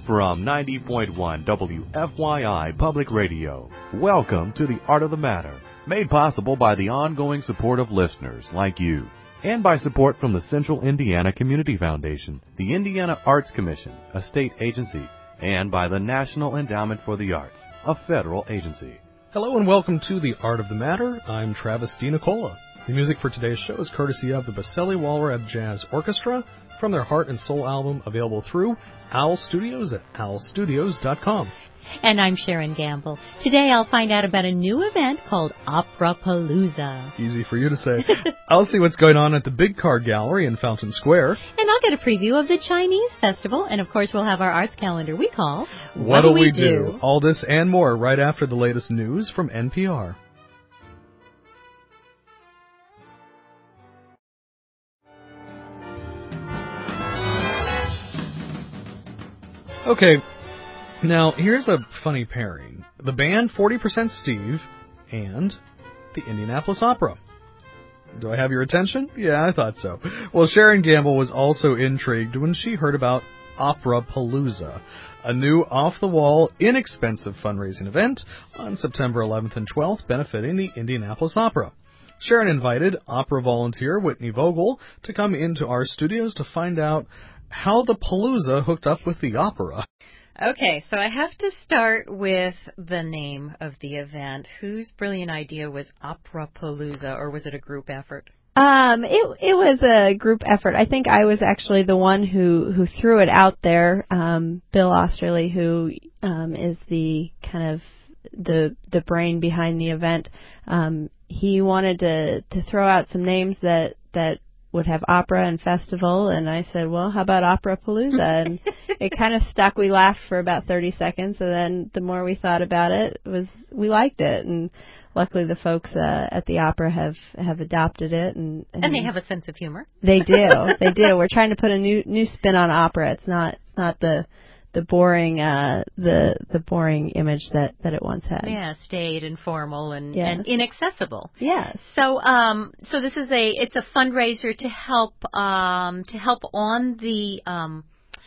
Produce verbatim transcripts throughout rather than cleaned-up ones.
From ninety point one W F Y I Public Radio, welcome to the Art of the Matter, made possible by the ongoing support of listeners like you, and by support from the Central Indiana Community Foundation, the Indiana Arts Commission, a state agency, and by the National Endowment for the Arts, a federal agency. Hello and welcome to the Art of the Matter. I'm Travis DiNicola. The music for today's show is courtesy of the Baselli Walrab Jazz Orchestra from their Heart and Soul album, available through Owl Studios at owl studios dot com. And I'm Sharon Gamble. Today I'll find out about a new event called Opera-Palooza. Easy for you to say. I'll see what's going on at the Big Car Gallery in Fountain Square. And I'll get a preview of the Chinese festival. And of course we'll have our arts calendar we call What, what Do We Do? do? All this and more right after the latest news from N P R. Okay, now here's a funny pairing. The band forty percent Steve and the Indianapolis Opera. Do I have your attention? Yeah, I thought so. Well, Sharon Gamble was also intrigued when she heard about Opera-Palooza, a new off-the-wall, inexpensive fundraising event on September eleventh and twelfth benefiting the Indianapolis Opera. Sharon invited opera volunteer Whitney Vogel to come into our studios to find out how the Palooza hooked up with the opera. Okay, so I have to start with the name of the event. Whose brilliant idea was Opera-Palooza, or was it a group effort? Um, it it was a group effort. I think I was actually the one who, who threw it out there. Um, Bill Osterley, who um, is the kind of the the brain behind the event, um, he wanted to, to throw out some names that that. would have opera and festival, and I said, well, how about Opera-Palooza? And it kind of stuck. We laughed for about thirty seconds, and then the more we thought about it, it was we liked it, and luckily the folks uh, at the opera have, have adopted it. And, and, and they have a sense of humor. They do. They do. We're trying to put a new new spin on opera. It's not it's not the the boring uh, the the boring image that, that it once had. Yeah, staid and formal and, yes. and inaccessible. Yes. So um so this is a it's a fundraiser to help um to help on the um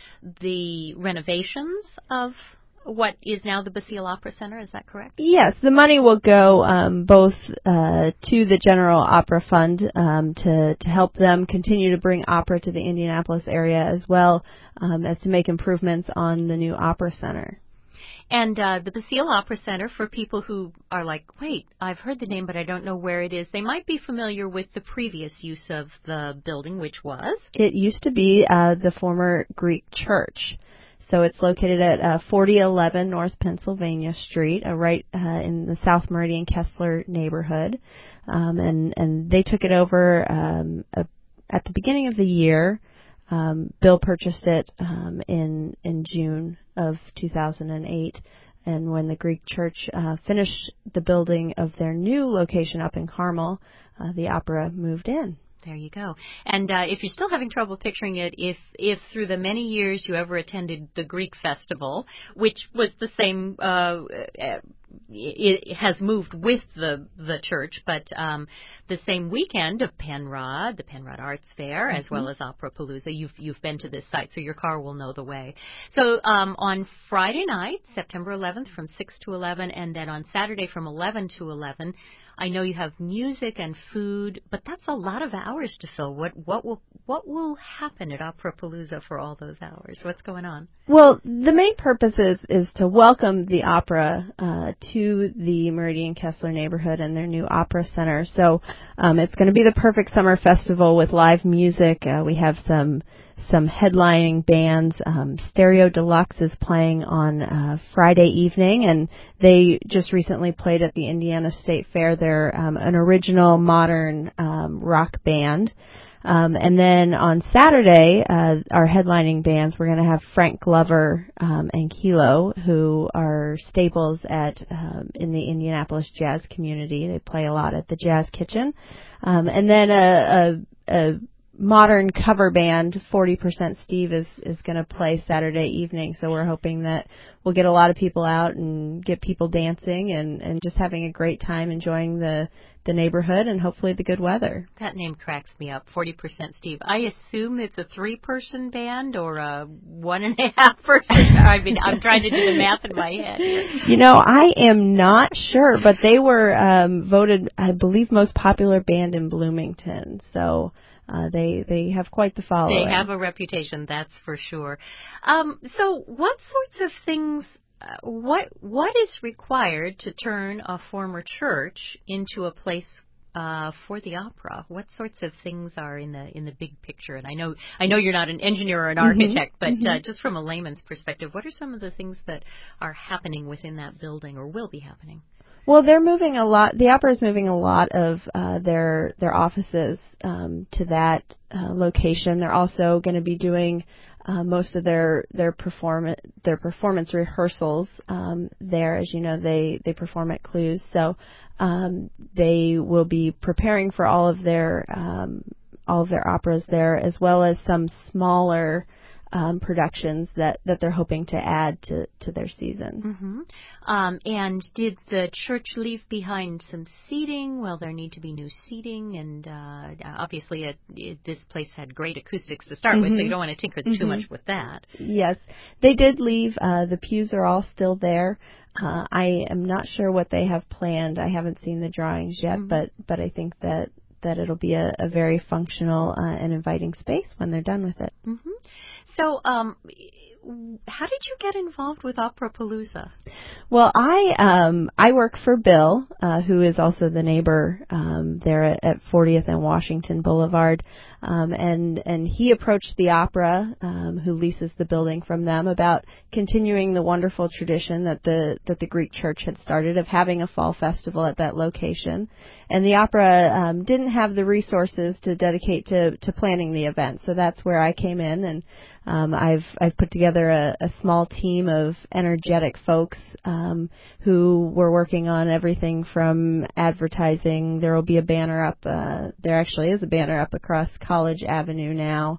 the renovations of what is now the Basile Opera Center, is that correct? Yes, the money will go um, both uh, to the General Opera Fund um, to, to help them continue to bring opera to the Indianapolis area, as well um, as to make improvements on the new Opera Center. And uh, the Basile Opera Center, for people who are like, wait, I've heard the name, but I don't know where it is, they might be familiar with the previous use of the building, which was? It used to be uh, the former Greek church. So it's located at uh, forty eleven North Pennsylvania Street, uh, right uh, in the South Meridian Kessler neighborhood. Um, and, and they took it over um, uh, at the beginning of the year. Um, Bill purchased it um, in in June of two thousand eight. And when the Greek church uh, finished the building of their new location up in Carmel, uh, the opera moved in. There you go. And uh, if you're still having trouble picturing it, if if through the many years you ever attended the Greek Festival, which was the same, uh, it has moved with the the church, but um, the same weekend of Penrod, the Penrod Arts Fair, mm-hmm. as well as Opera-Palooza, you've you've been to this site, so your car will know the way. So um, on Friday night, September eleventh, from six to eleven, and then on Saturday from eleven to eleven. I know you have music and food, but that's a lot of hours to fill. What what will what will happen at Opera-Palooza for all those hours? What's going on? Well, the main purpose is, is to welcome the opera uh, to the Meridian Kessler neighborhood and their new opera center. So um, it's going to be the perfect summer festival with live music. Uh, we have some some headlining bands. Um, Stereo Deluxe is playing on uh, Friday evening, and they just recently played at the Indiana State Fair. They're um, an original modern um, rock band. Um, and then on Saturday, uh, our headlining bands, we're going to have Frank Glover um, and Kilo, who are staples at um, in the Indianapolis jazz community. They play a lot at the Jazz Kitchen. Um, and then a, a, a modern cover band, forty percent Steve, is, is going to play Saturday evening. So we're hoping that we'll get a lot of people out and get people dancing and, and just having a great time enjoying the, the neighborhood and hopefully the good weather. That name cracks me up, forty percent Steve. I assume it's a three-person band or a one-and-a-half-person. I mean, I'm trying to do the math in my head here. You know, I am not sure, but they were um, voted, I believe, most popular band in Bloomington. So uh, they they have quite the following. They have a reputation, that's for sure. Um, so what sorts of things... Uh, what what is required to turn a former church into a place uh, for the opera? What sorts of things are in the in the big picture? And I know I know you're not an engineer or an architect, mm-hmm. but mm-hmm. Uh, just from a layman's perspective, what are some of the things that are happening within that building or will be happening? Well, they're moving a lot. The opera is moving a lot of uh, their their offices um, to that uh, location. They're also going to be doing Uh, most of their their perform their performance rehearsals um, there. As you know, they they perform at Clues, so um, they will be preparing for all of their um, all of their operas there, as well as some smaller um, productions that, that they're hoping to add to, to their season. Mm-hmm. Um, and did the church leave behind some seating? Will there need to be new seating? And uh, obviously, it, it, this place had great acoustics to start mm-hmm. with, so you don't want to tinker mm-hmm. too much with that. Yes, they did leave. Uh, the pews are all still there. Uh, I am not sure what they have planned. I haven't seen the drawings yet, mm-hmm. but but I think that, that it'll be a, a very functional uh, and inviting space when they're done with it. Mm-hmm. So, um, how did you get involved with Operapalooza? Well, I um, I work for Bill, uh, who is also the neighbor um, there at, at fortieth and Washington Boulevard, um, and and he approached the opera, um, who leases the building from them, about continuing the wonderful tradition that the that the Greek church had started of having a fall festival at that location. And the opera um, didn't have the resources to dedicate to, to planning the event, so that's where I came in, and um, I've I've put together a, a small team of energetic folks um, who were working on everything from advertising. There will be a banner up. Uh, there actually is a banner up across College Avenue now.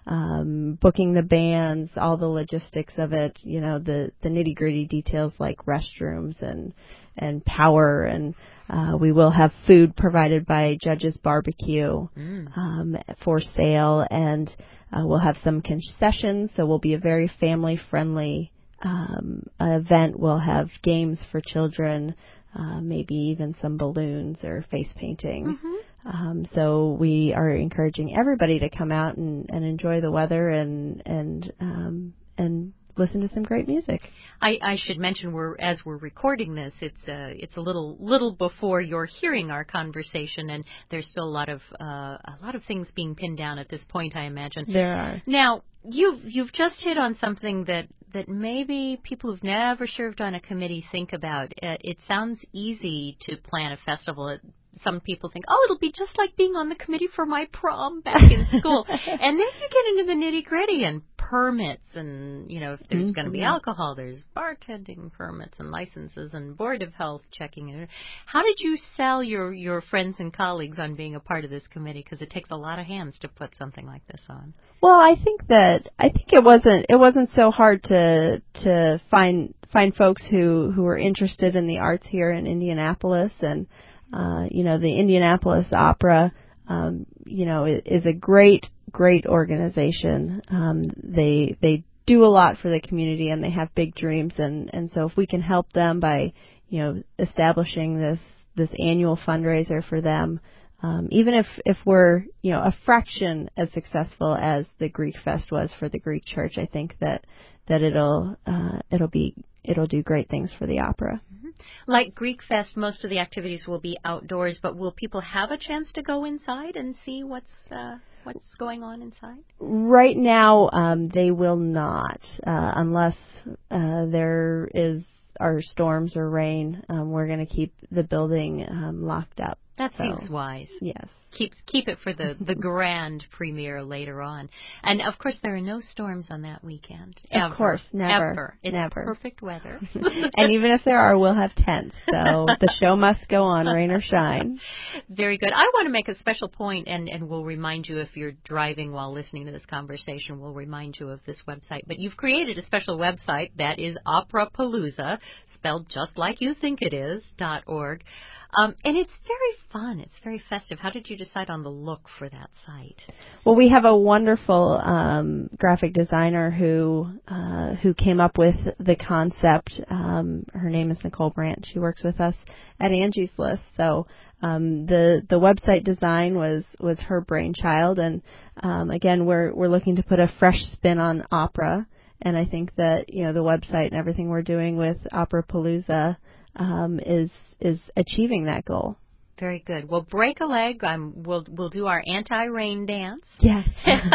Um, booking the bands, all the logistics of it. You know, the the nitty gritty details like restrooms and and power and. Uh, we will have food provided by Judge's Barbecue mm. um, for sale, and uh, we'll have some concessions, so we'll be a very family-friendly um, event. We'll have games for children, uh, maybe even some balloons or face painting. Mm-hmm. Um, so we are encouraging everybody to come out and, and enjoy the weather and and um, and listen to some great music. I, I should mention, we're as we're recording this, it's uh, it's a little little before you're hearing our conversation, and there's still a lot of uh, a lot of things being pinned down at this point, I imagine. There are. Now, you've you've just hit on something that that maybe people who've never served on a committee think about. Uh, it sounds easy to plan a festival. It, Some people think, oh, it'll be just like being on the committee for my prom back in school. And then you get into the nitty-gritty and permits and, you know, if there's mm-hmm. going to be alcohol, there's bartending permits and licenses and Board of Health checking. How did you sell your, your friends and colleagues on being a part of this committee? Because it takes a lot of hands to put something like this on. Well, I think that I think it wasn't it wasn't so hard to to find find folks who, who were interested in the arts here in Indianapolis. And Uh, you know, the Indianapolis Opera, um, you know, is a great, great organization. Um, they they do a lot for the community, and they have big dreams. And, and so if we can help them by, you know, establishing this this annual fundraiser for them, um, even if, if we're, you know, a fraction as successful as the Greek Fest was for the Greek Church, I think that that it'll uh, it'll be it'll do great things for the opera. Mm-hmm. Like Greek Fest, most of the activities will be outdoors, but will people have a chance to go inside and see what's uh, what's going on inside? Right now, um, they will not, uh, unless uh, there is are storms or rain. Um, we're going to keep the building um, locked up. That so, seems wise. Yes. keep keep it for the, the grand premiere later on. And, of course, there are no storms on that weekend. Ever, of course, never. Ever. It's never. perfect weather. And even if there are, we'll have tents. So the show must go on, rain or shine. Very good. I want to make a special point, and, and we'll remind you if you're driving while listening to this conversation, we'll remind you of this website. But you've created a special website that is Operapalooza, spelled just like you think it is, dot org. Um, and it's very fun. It's very festive. How did you decide on the look for that site? Well, we have a wonderful um, graphic designer who uh, who came up with the concept. Um, her name is Nicole Brandt. She works with us at Angie's List. So um, the the website design was, was her brainchild. And um, again, we're we're looking to put a fresh spin on opera. And I think that, you know, the website and everything we're doing with Operapalooza um, is is achieving that goal. Very good. Well, break a leg. Um, we'll we'll do our anti-rain dance. Yes.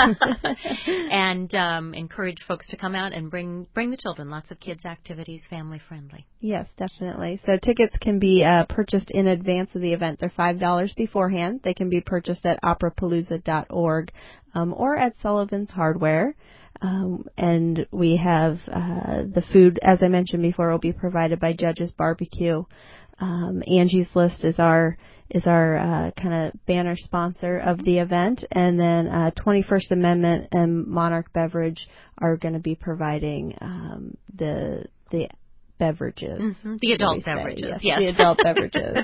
And um, encourage folks to come out and bring bring the children. Lots of kids' activities, family friendly. Yes, definitely. So tickets can be uh, purchased in advance of the event. They're five dollars beforehand. They can be purchased at operapalooza dot org um, or at Sullivan's Hardware. Um, and we have uh, the food, as I mentioned before, will be provided by Judge's Barbecue. Um, Angie's List is our is our uh, kind of banner sponsor of the event, and then uh, twenty-first Amendment and Monarch Beverage are going to be providing um, the the beverages. Mm-hmm. The adult beverages, yes, yes. The adult beverages.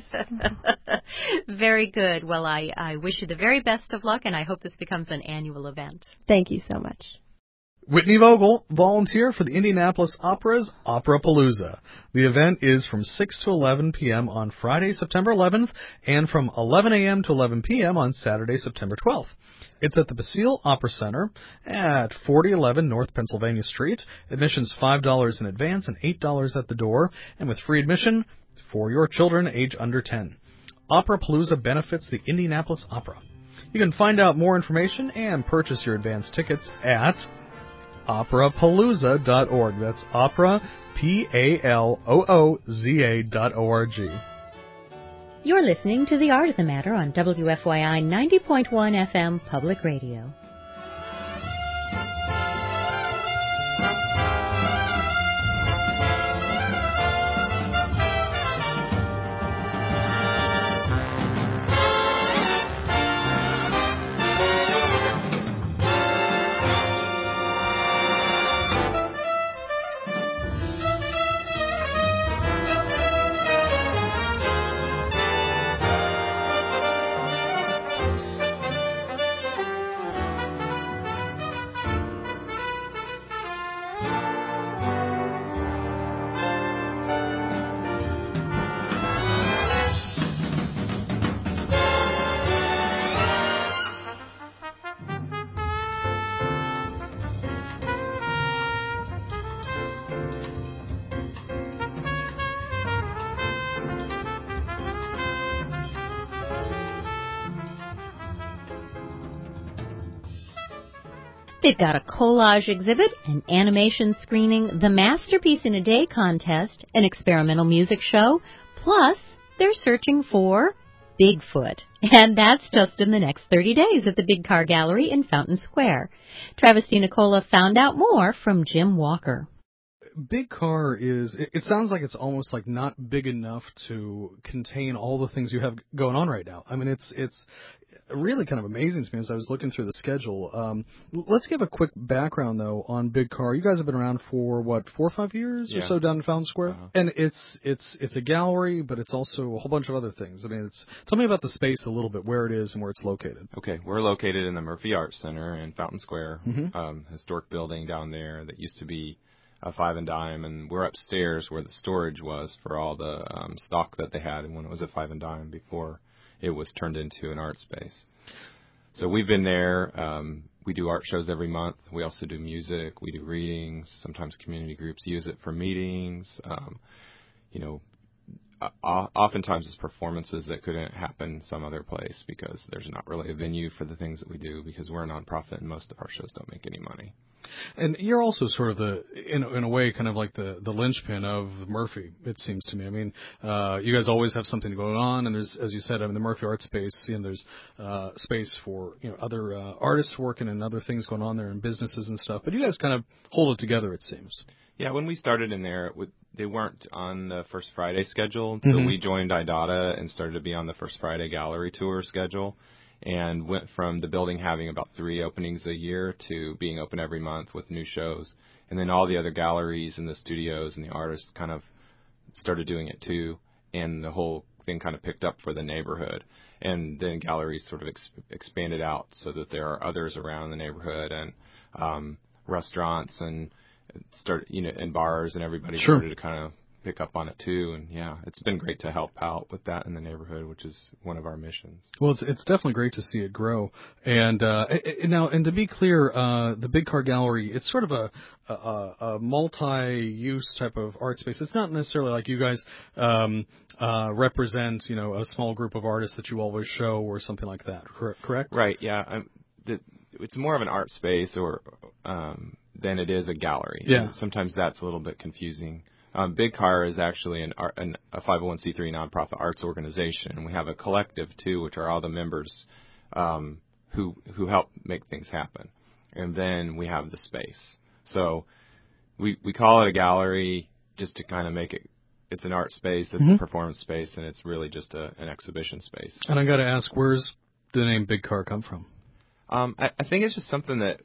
Very good. Well, I, I wish you the very best of luck, and I hope this becomes an annual event. Thank you so much. Whitney Vogel, volunteer for the Indianapolis Opera's Operapalooza. The event is from six to eleven p.m. on Friday, September eleventh, and from eleven a.m. to eleven p.m. on Saturday, September twelfth. It's at the Basile Opera Center at forty eleven North Pennsylvania Street. Admission's five dollars in advance and eight dollars at the door, and with free admission for your children age under ten. Operapalooza benefits the Indianapolis Opera. You can find out more information and purchase your advance tickets at operapalooza dot org. That's opera, P A L O O Z A dot O R G. You're listening to The Art of the Matter on W F Y I ninety point one F M Public Radio. They've got a collage exhibit, an animation screening, the Masterpiece in a Day contest, an experimental music show, plus they're searching for Bigfoot. And that's just in the next thirty days at the Big Car Gallery in Fountain Square. Travis DiNicola found out more from Jim Walker. Big Car is, it, it sounds like it's almost like not big enough to contain all the things you have going on right now. I mean, it's it's really kind of amazing to me as I was looking through the schedule. Um, let's give a quick background, though, on Big Car. You guys have been around for, what, four or five years yeah. or so down in Fountain Square? Uh-huh. And it's it's it's a gallery, but it's also a whole bunch of other things. I mean, it's tell me about the space a little bit, where it is and where it's located. Okay, we're located in the Murphy Arts Center in Fountain Square, mm-hmm. um, historic building down there that used to be a Five and Dime, and we're upstairs where the storage was for all the um, stock that they had when it was a Five and Dime before it was turned into an art space. So we've been there. Um, we do art shows every month. We also do music. We do readings. Sometimes community groups use it for meetings. Um, you know, uh, oftentimes it's performances that couldn't happen some other place because there's not really a venue for the things that we do because we're a nonprofit and most of our shows don't make any money. And you're also sort of the, in, in a way, kind of like the, the linchpin of Murphy, it seems to me. I mean, uh, you guys always have something going on, and there's, as you said, I mean, the Murphy Art Space, and there's uh, space for, you know, other uh, artists working and other things going on there and businesses and stuff. But you guys kind of hold it together, it seems. Yeah, when we started in there, it would, they weren't on the First Friday schedule, so Mm-hmm. we joined Idata and started to be on the First Friday Gallery Tour schedule. And went from the building having about three openings a year to being open every month with new shows. And then all the other galleries and the studios and the artists kind of started doing it too. And the whole thing kind of picked up for the neighborhood. And then galleries sort of ex- expanded out so that there are others around the neighborhood and um, restaurants and start, you know, and bars, and everybody Sure. started to kind of pick up on it too. And yeah, it's been great to help out with that in the neighborhood, which is one of our missions. Well, it's it's definitely great to see it grow. And uh, it, it, now, and to be clear, uh, the Big Car Gallery, it's sort of a, a, a multi-use type of art space. It's not necessarily like you guys um, uh, represent, you know, a small group of artists that you always show or something like that. Correct? Right. Yeah. I'm, the, it's more of an art space or um, than it is a gallery. Yeah. And sometimes that's a little bit confusing. Um, Big Car is actually an, an, a five oh one c three nonprofit arts organization. We have a collective, too, which are all the members um, who who help make things happen. And then we have the space. So we we call it a gallery just to kind of make it, it's an art space, it's Mm-hmm. a performance space, and it's really just a, an exhibition space. And I got to ask, where's the name Big Car come from? Um, I, I think it's just something that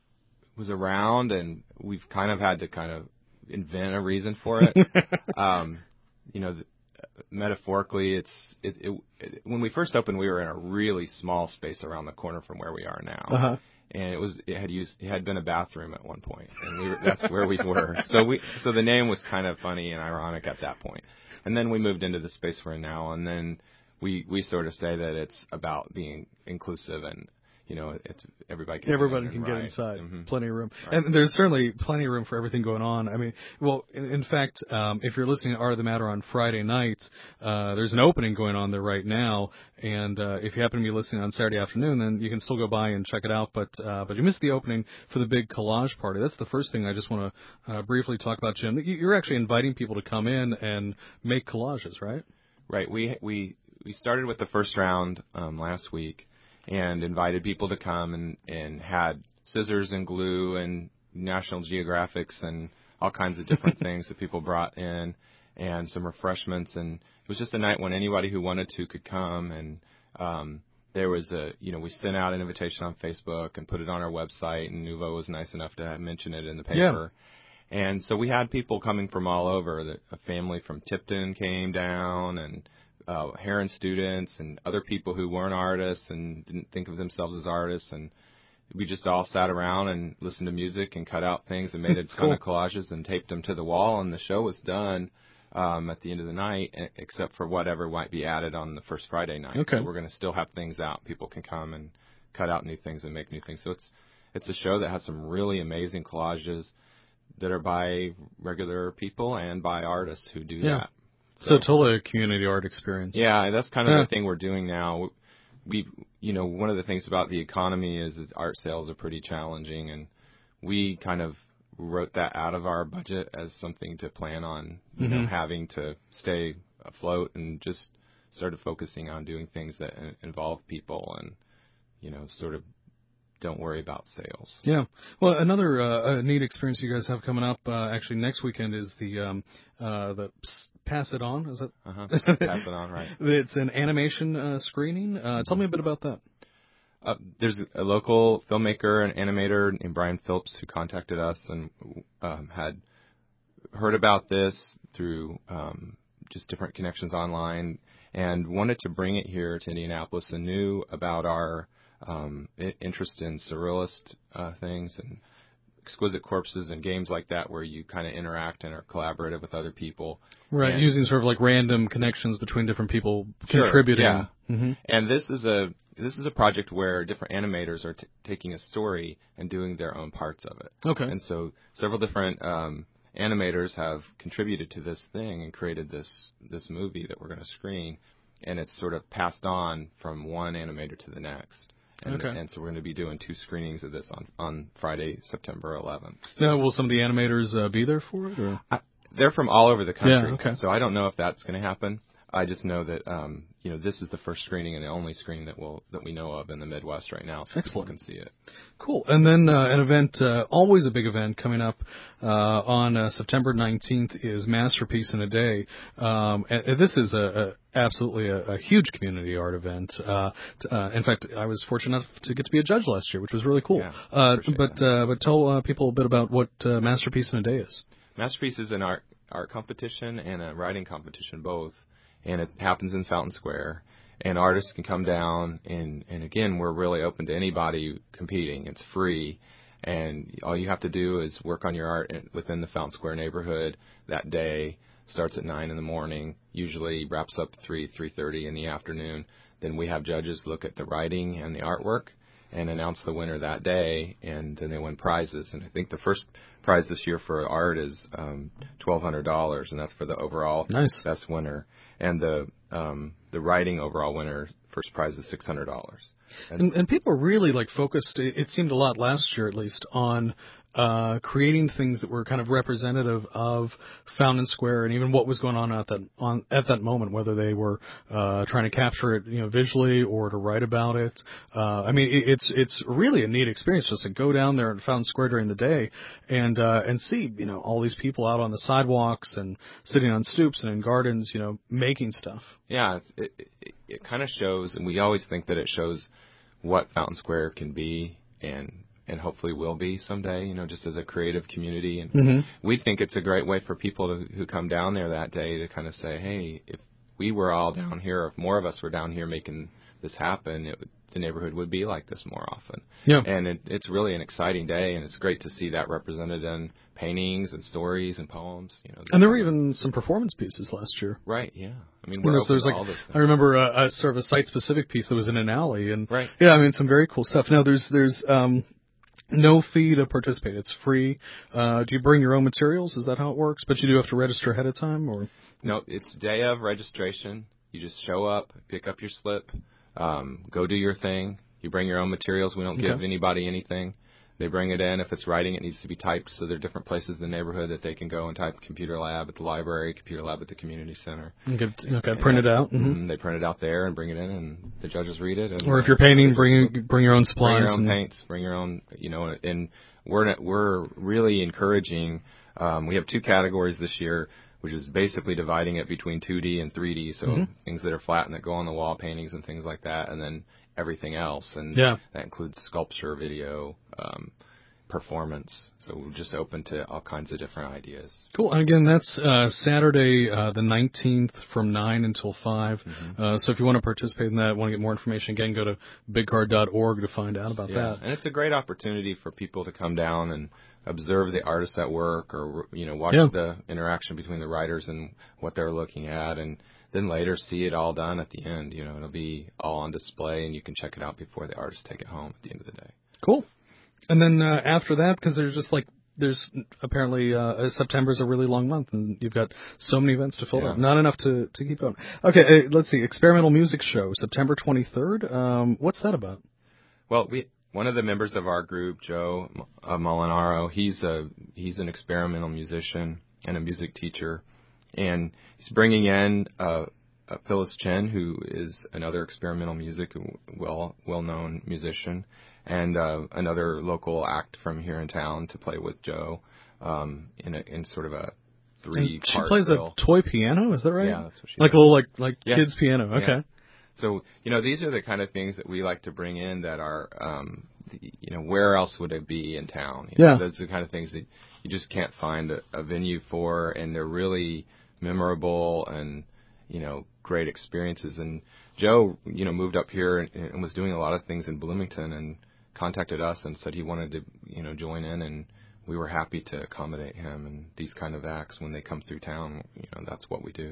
was around, and we've kind of had to kind of invent a reason for it. um, you know, the, metaphorically, it's it, it, it, when we first opened, we were in a really small space around the corner from where we are now, Uh-huh. and it was it had used it had been a bathroom at one point, and we were, that's where we were. So we so the name was kind of funny and ironic at that point, and then we moved into the space we're in now, and then we we sort of say that it's about being inclusive and. You know, it's everybody can Everybody get in can and get right. inside. Mm-hmm. Plenty of room. Right. And there's certainly plenty of room for everything going on. I mean, well, in, in fact, um, if you're listening to Art of the Matter on Friday nights, uh, there's an opening going on there right now. And uh, if you happen to be listening on Saturday afternoon, then you can still go by and check it out. But uh, but you missed the opening for the big collage party. That's the first thing I just want to uh, briefly talk about, Jim. You're actually inviting people to come in and make collages, right? Right. We we we started with the first round um, last week. And invited people to come and, and had scissors and glue and National Geographics and all kinds of different things that people brought in and some refreshments. And it was just a night when anybody who wanted to could come. And um, there was a, you know, we sent out an invitation on Facebook and put it on our website. And Nuvo was nice enough to mention it in the paper. Yeah. And so we had people coming from all over. A family from Tipton came down and Uh, Heron students and other people who weren't artists and didn't think of themselves as artists, and we just all sat around and listened to music and cut out things and made a ton cool. of collages and taped them to the wall, and the show was done um, at the end of the night, except for whatever might be added on the first Friday night. Okay. So we're going to still have things out. People can come and cut out new things and make new things. So it's it's a show that has some really amazing collages that are by regular people and by artists who do yeah. that. So, so totally a community art experience. Yeah, that's kind of yeah. the thing we're doing now. We, you know, one of the things about the economy is that art sales are pretty challenging, and we kind of wrote that out of our budget as something to plan on, you mm-hmm. know, having to stay afloat, and just started focusing on doing things that involve people and, you know, sort of don't worry about sales. Yeah. Well, another uh, neat experience you guys have coming up uh, actually next weekend is the um, uh, the Pass It On. Is it? Uh-huh. Pass It On, right. It's an animation uh, screening. Uh, tell me a bit about that. Uh, there's a local filmmaker and animator named Brian Phillips who contacted us and um, had heard about this through um, just different connections online and wanted to bring it here to Indianapolis and knew about our um, interest in surrealist uh, things and exquisite corpses and games like that where you kind of interact and are collaborative with other people. Right, and using sort of like random connections between different people sure, contributing. Yeah. Mm-hmm. And this is a this is a project where different animators are t- taking a story and doing their own parts of it. Okay. And so several different um, animators have contributed to this thing and created this this movie that we're going to screen, and it's sort of passed on from one animator to the next. And, okay. and so we're going to be doing two screenings of this on, on Friday, September eleventh. So, now, will some of the animators uh, be there for it? Or? I, they're from all over the country, yeah, okay. so I don't know if that's going to happen. I just know that um, you know this is the first screening and the only screening that will that we know of in the Midwest right now, so Excellent. people can see it. Cool. And then uh, an event, uh, always a big event coming up uh, on uh, September nineteenth is Masterpiece in a Day. Um, and, and this is a, a absolutely a, a huge community art event. Uh, t- uh, in fact, I was fortunate enough to get to be a judge last year, which was really cool. Yeah, uh, but uh, but tell uh, people a bit about what uh, Masterpiece in a Day is. Masterpiece is an art art competition and a writing competition both. And it happens in Fountain Square, and artists can come down, and, and again, we're really open to anybody competing. It's free, and all you have to do is work on your art within the Fountain Square neighborhood that day. Starts at nine in the morning, usually wraps up at three, three thirty in the afternoon. Then we have judges look at the writing and the artwork and announce the winner that day, and then they win prizes. And I think the first prize this year for art is um, twelve hundred dollars, and that's for the overall nice. best winner. And the um, the writing overall winner, first prize is six hundred dollars. And, and people are really like focused. It, it seemed a lot last year, at least, on uh, creating things that were kind of representative of Fountain Square and even what was going on at that on at that moment, whether they were uh, trying to capture it, you know, visually or to write about it. Uh, I mean, it, it's it's really a neat experience just to go down there at Fountain Square during the day and uh, and see, you know, all these people out on the sidewalks and sitting on stoops and in gardens, you know, making stuff. Yeah, it's, it it, it kind of shows, and we always think that it shows what Fountain Square can be and and hopefully will be someday, you know, just as a creative community. And mm-hmm. we think it's a great way for people to, who come down there that day to kind of say, hey, if we were all down here, if more of us were down here making this happen, it would, the neighborhood would be like this more often. Yeah. And it, it's really an exciting day, and it's great to see that represented in paintings and stories and poems. You know, and there were even some performance pieces last year. Right, yeah. I mean, you we're know, open so there's to like, all this stuff. I remember a, a sort of a site-specific piece that was in an alley, and right. yeah, I mean, some very cool stuff. Now, there's there's um, no fee to participate. It's free. Uh, do you bring your own materials? Is that how it works? But you do have to register ahead of time, or? No, it's day of registration. You just show up, pick up your slip, um, go do your thing. You bring your own materials. We don't okay. give anybody anything. They bring it in. If it's writing, it needs to be typed. So there are different places in the neighborhood that they can go and type computer lab at the library, computer lab at the community center. Okay, okay print it out. Mm-hmm. Mm-hmm. They print it out there and bring it in, and the judges read it. And or if you're painting, bring bring your own supplies. Bring your own and paints. Bring your own, you know, and we're we're really encouraging. Um, we have two categories this year, which is basically dividing it between two D and three D. So mm-hmm. things that are flat and that go on the wall, paintings and things like that, and then everything else. And yeah. that includes sculpture, video, um, performance. So we're just open to all kinds of different ideas. Cool. And again, that's uh, Saturday uh, the nineteenth from nine until five. Mm-hmm. Uh, so if you want to participate in that, want to get more information, again, go to big card dot org to find out about yeah. that. And it's a great opportunity for people to come down and observe the artists at work, or, you know, watch yeah. the interaction between the writers and what they're looking at, and then later see it all done at the end. You know, it'll be all on display, and you can check it out before the artists take it home at the end of the day. Cool. And then uh, after that, because there's just like, there's apparently uh, September's a really long month, and you've got so many events to fill yeah. out. Not enough to, to keep going. Okay, uh, let's see. Experimental Music Show, September twenty-third. Um, what's that about? Well, we one of the members of our group, Joe uh, Molinaro, he's a he's an experimental musician and a music teacher, and he's bringing in uh, uh, Phyllis Chen, who is another experimental music well well known musician, and uh, another local act from here in town to play with Joe um, in a, in sort of a three and part. She plays bill. a toy piano, is that right? Yeah, that's what she like does. a little like like yeah. kids piano. Okay. Yeah. So, you know, these are the kind of things that we like to bring in that are, um, the, you know, where else would it be in town? You yeah. know, those are the kind of things that you just can't find a, a venue for, and they're really memorable and, you know, great experiences. And Joe, you know, moved up here and, and was doing a lot of things in Bloomington and contacted us and said he wanted to, you know, join in, and we were happy to accommodate him. And these kind of acts, when they come through town, you know, that's what we do.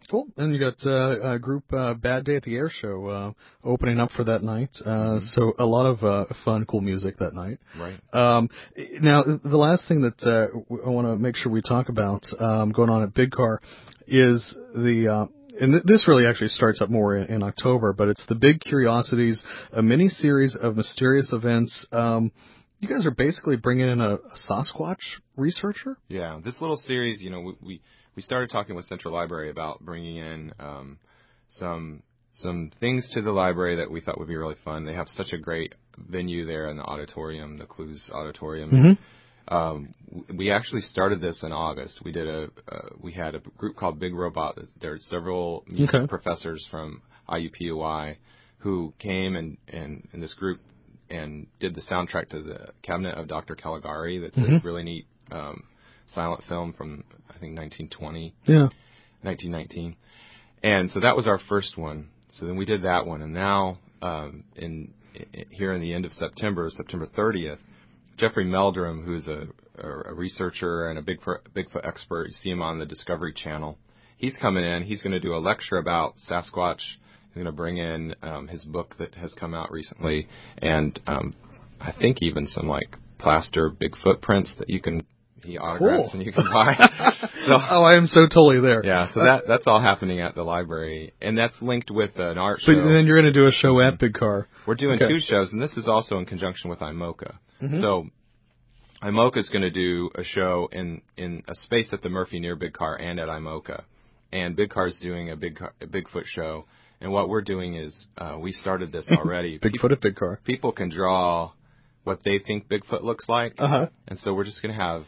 Cool. And you got uh, a group uh, Bad Day at the Air Show uh, opening up for that night. Uh, mm-hmm. So a lot of uh, fun, cool music that night. Right. Um, now, the last thing that uh, I want to make sure we talk about um, going on at Big Car is the. Uh, And th- this really actually starts up more in, in October, but it's the Big Curiosities, a mini-series of mysterious events. Um, you guys are basically bringing in a, a Sasquatch researcher? Yeah, this little series, you know, we we, we started talking with Central Library about bringing in um, some some things to the library that we thought would be really fun. They have such a great venue there in the auditorium, the Clues Auditorium. Mm-hmm. Um, we actually started this in August. We did a, uh, we had a group called Big Robot. There are several music okay. professors from I U P U I who came and, and in this group and did the soundtrack to the Cabinet of Doctor Caligari. That's mm-hmm. a really neat, um, silent film from, I think, nineteen twenty. Yeah. nineteen nineteen. And so that was our first one. So then we did that one. And now, um, in, in here in the end of September, September thirtieth, Jeffrey Meldrum, who's a, a researcher and a Bigfoot, Bigfoot expert, you see him on the Discovery Channel. He's coming in. He's going to do a lecture about Sasquatch. He's going to bring in um, his book that has come out recently, and um, I think even some like plaster Bigfoot prints that you can he autographs cool. and you can buy. So, oh, I am so totally there. Yeah, so that that's all happening at the library, and that's linked with an art so show. So then you're going to do a show at Big Car. We're doing okay. two shows, and this is also in conjunction with I M O C A. Mm-hmm. So I M O C A is going to do a show in, in a space at the Murphy near Big Car and at I M O C A. And Big Car is doing a, big, a Bigfoot show. And what we're doing is uh, we started this already. Bigfoot people, at Big Car. People can draw what they think Bigfoot looks like. Uh-huh. And so we're just going to have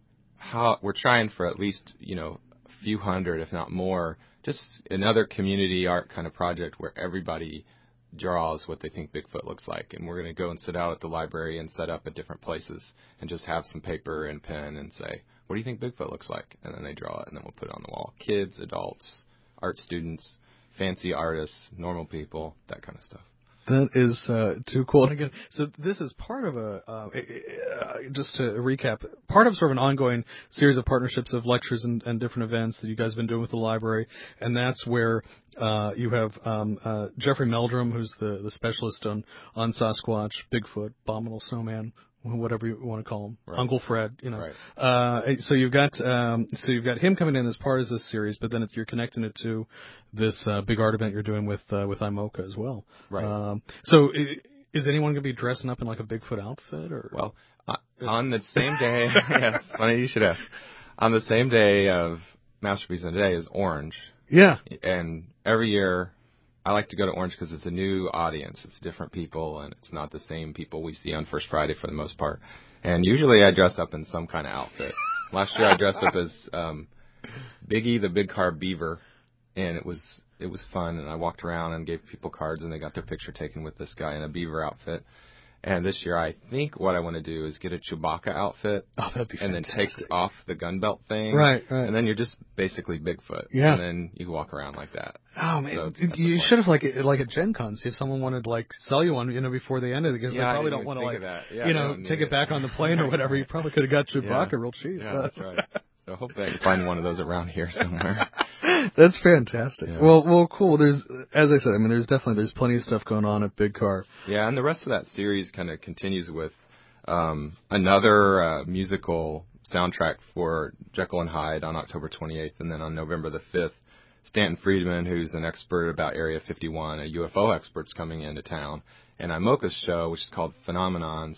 how we're trying for at least, you know, a few hundred, if not more, just another community art kind of project where everybody draws what they think Bigfoot looks like, and we're going to go and sit out at the library and set up at different places and just have some paper and pen and say, what do you think Bigfoot looks like? And then they draw it, and then we'll put it on the wall. Kids, adults, art students, fancy artists, normal people, that kind of stuff. That is uh, too cool. And again, so this is part of a, uh, uh, just to recap, part of sort of an ongoing series of partnerships of lectures and, and different events that you guys have been doing with the library. And that's where uh, you have um, uh, Jeffrey Meldrum, who's the, the specialist on, on Sasquatch, Bigfoot, Abominable Snowman, whatever you want to call him, right. Uncle Fred, you know. Right. Uh, so you've got um, so you've got him coming in as part of this series, but then it's, you're connecting it to this uh, big art event you're doing with uh, with I M O C A as well. Right. Um, so is anyone going to be dressing up in like a Bigfoot outfit, or? Well, uh, on the same day, yes, funny you should ask. On the same day of Masterpiece of the Day is Orange. Yeah. And every year, I like to go to Orange because it's a new audience. It's different people, and it's not the same people we see on First Friday for the most part. And usually I dress up in some kind of outfit. Last year I dressed up as um, Biggie the Big Car Beaver, and it was it was fun. And I walked around and gave people cards, and they got their picture taken with this guy in a beaver outfit. And this year, I think what I want to do is get a Chewbacca outfit, oh, that'd be and fantastic. then take off the gun belt thing, right, right, and then you're just basically Bigfoot, yeah. And then you can walk around like that. Oh man, so you should have like like at Gen Con, see if someone wanted to like sell you one, you know, before they ended it, because yeah, they probably I don't want to like, yeah, you know, take it, it back on the plane or whatever. You probably could have got Chewbacca yeah. real cheap. Yeah, that's right. So hopefully I can find one of those around here somewhere. That's fantastic. Yeah. Well, well, cool. There's, as I said, I mean, there's definitely there's plenty of stuff going on at Big Car. Yeah, and the rest of that series kind of continues with um, another uh, musical soundtrack for Jekyll and Hyde on October twenty-eighth, and then on November the fifth, Stanton Friedman, who's an expert about Area fifty-one, a U F O expert's coming into town, and I M O C A's show, which is called Phenomenons,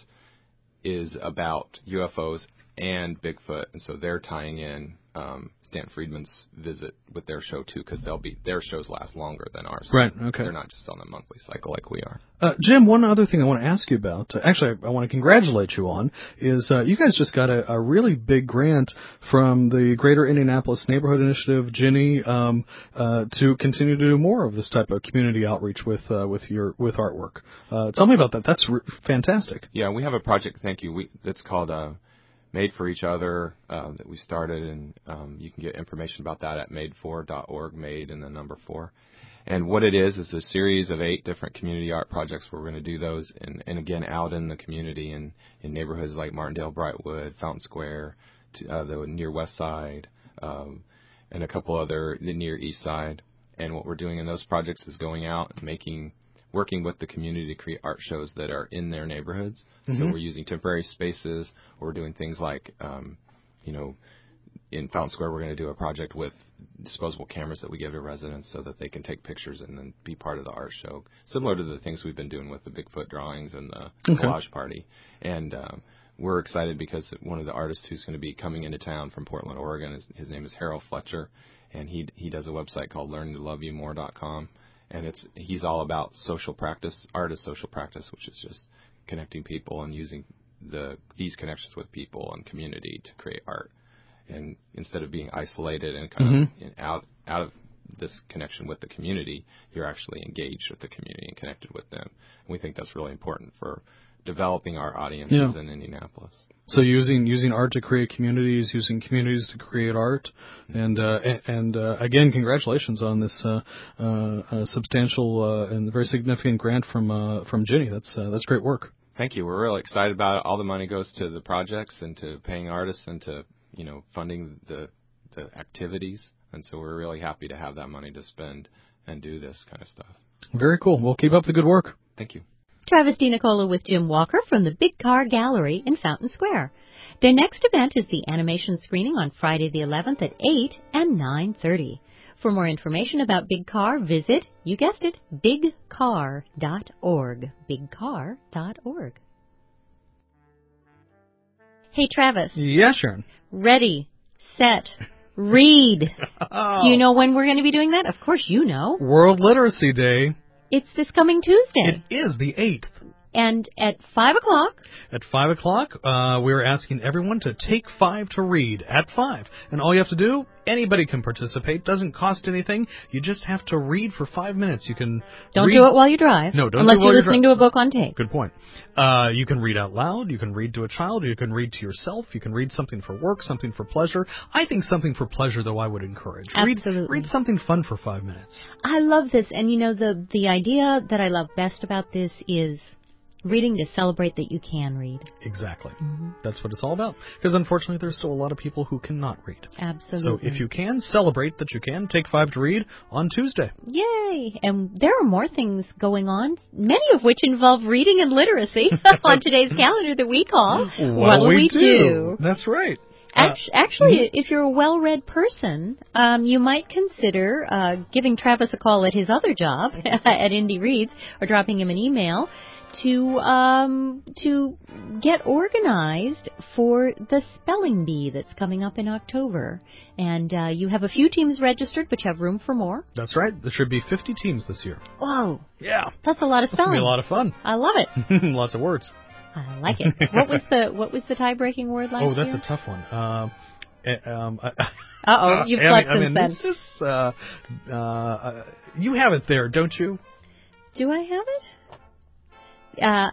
is about U F Os and Bigfoot, and so they're tying in um, Stan Friedman's visit with their show too, because they'll be their shows last longer than ours. Right. Okay. They're not just on a monthly cycle like we are. Uh, Jim, one other thing I want to ask you about, uh, actually, I, I want to congratulate you on, is uh, you guys just got a, a really big grant from the Greater Indianapolis Neighborhood Initiative, Ginny, um, uh, to continue to do more of this type of community outreach with uh, with your with artwork. Uh, tell me about that. That's re- fantastic. Yeah, we have a project. Thank you. We, that's called. Uh, Made for Each Other uh, that we started, and um, you can get information about that at made for dot org, made and the number four. And what it is is a series of eight different community art projects where we're going to do those, and, and again, out in the community in, in neighborhoods like Martindale, Brightwood, Fountain Square, to, uh, the near West Side, um, and a couple other near East Side. And what we're doing in those projects is going out and making, working with the community to create art shows that are in their neighborhoods. Mm-hmm. So we're using temporary spaces. Or we're doing things like, um, you know, in Fountain Square, we're going to do a project with disposable cameras that we give to residents so that they can take pictures and then be part of the art show, similar to the things we've been doing with the Bigfoot drawings and the okay. collage party. And um, we're excited because one of the artists who's going to be coming into town from Portland, Oregon, is, his name is Harold Fletcher, and he he does a website called learn to love you more dot com, and it's he's all about social practice, art as social practice, which is just connecting people and using the these connections with people and community to create art. And instead of being isolated and kind mm-hmm. of in, out out of this connection with the community, you're actually engaged with the community and connected with them. And we think that's really important for developing our audiences yeah. in Indianapolis. So using using art to create communities, using communities to create art, and uh, and uh, again, congratulations on this uh, uh, uh, substantial uh, and very significant grant from uh, from Ginny. That's uh, that's great work. Thank you. We're really excited about it. All the money goes to the projects and to paying artists and to you know, funding the the activities, and so we're really happy to have that money to spend and do this kind of stuff. Very cool. Well, keep up the good work. Thank you. Travis DiNicola with Jim Walker from the Big Car Gallery in Fountain Square. Their next event is the animation screening on Friday the eleventh at eight and nine thirty. For more information about Big Car, visit, you guessed it, big car dot org. big car dot org. Hey, Travis. Yeah, Sharon. Ready, set, read. Oh. Do you know when we're going to be doing that? Of course you know. World Literacy Day. It's this coming Tuesday. It is the eighth. And at five o'clock? At five o'clock, uh, we're asking everyone to take five to read at five. And all you have to do, anybody can participate. Doesn't cost anything. You just have to read for five minutes. You can Don't read. do it while you drive. No, don't Unless do it while you're you're listening dri- to a book on tape. Good point. Uh, you can read out loud. You can read to a child. You can read to yourself. You can read something for work, something for pleasure. I think something for pleasure, though, I would encourage. Absolutely. Read, read something fun for five minutes. I love this. And, you know, the the idea that I love best about this is reading to celebrate that you can read. Exactly. Mm-hmm. That's what it's all about. Because unfortunately, there's still a lot of people who cannot read. Absolutely. So if you can, celebrate that you can. Take five to read on Tuesday. Yay! And there are more things going on, many of which involve reading and literacy on today's calendar that we call What'll we, we do? do? That's right. Actually, uh, if you're a well-read person, um, you might consider uh, giving Travis a call at his other job at Indy Reads or dropping him an email to um, to get organized for the spelling bee that's coming up in October. And uh, you have a few teams registered, but you have room for more. That's right. There should be fifty teams this year. Whoa. Yeah. That's a lot of spelling. It's going to be a lot of fun. I love it. Lots of words. I like it. What was the what was the tie-breaking word last year? Oh, that's year? a tough one. Um, um, uh, Uh-oh, you've slept I mean, since I then. mean, this is, uh, uh, uh, you have it there, don't you? Do I have it? Uh,